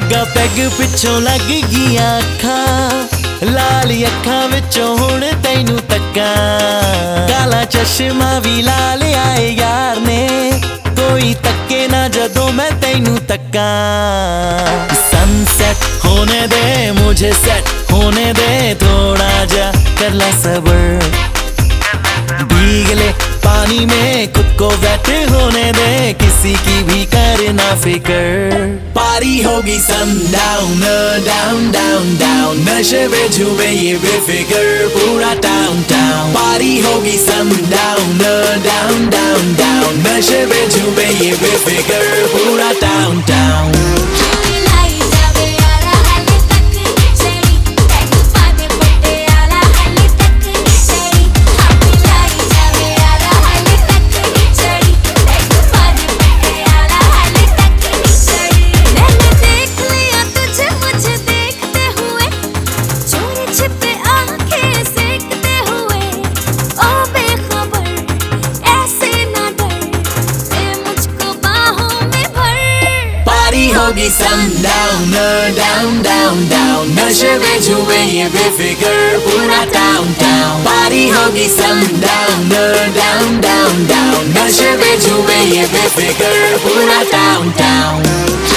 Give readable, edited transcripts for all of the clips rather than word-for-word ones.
ਲੱਗਾ ਪੈਗ ਪਿੱਛੋਂ ਲੱਗ ਗਈਆਂ ਅੱਖਾਂ ਲਾਲ ਅੱਖਾਂ ਵਿੱਚੋਂ ਹੁਣ ਤੈਨੂੰ ਤੱਕਾਂ ਕਾਲਾ ਚਸ਼ਮਾ ਵੀ ਲਾ ਲਿਆ ਏ ਯਾਰ ਨੇ कोई तक्के ना जदों मैं तैनू तक्का सनसेट होने दे मुझे सेट होने दे थोड़ा जा कर ला सबर भीग ले पानी में खुद को वेट होने दे किसी की भी करना फिकर पारी होगी सनडाउन डाउन डाउन डाउन नशे में झूमे ये बेफिकर पूरा टाउन टाउन पारी होगी सनडाउन डाउन डाउन डाउन नशे में झूमे ये बेफिकर पूरा टाउन टाउन होगी सनडाउन डाउन डाउन डाउन नशे में झूमे ये बेफिकर पूरा टाउन टाउन पारी होगी सनडाउन डाउन डाउन डाउन नशे में झूमे ये बेफिकर पूरा टाउन टाउन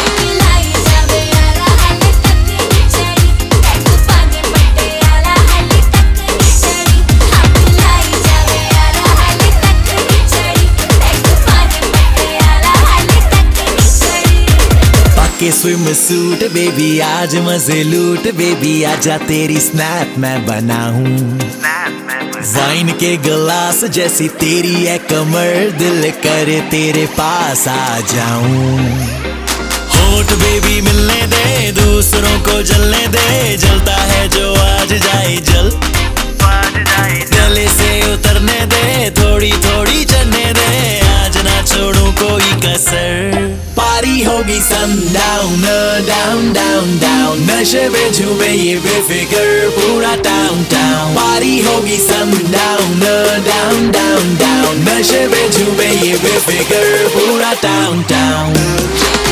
के स्विम सूट बेबी आज मजे लूट बेबी आजा तेरी स्नैप मैं बनाऊं वाइन के गिलास जैसी तेरी है कमर दिल करे तेरे पास आ जाऊं होठ बेबी मिलने दे दूसरों को जलने दे जलता है जो आज जाए जल गले से उतरने दे थोड़ी थोड़ी चढ़ने दे आज ना छोड़ू कोई कसर पारी होगी सनडाउन डाउन डाउन डाउन नशे में झूमे ये बेफिकर पूरा टाउन टाउन पारी होगी सनडाउन डाउन डाउन डाउन नशे में झूमे ये बेफिकर पूरा टाउन टाउन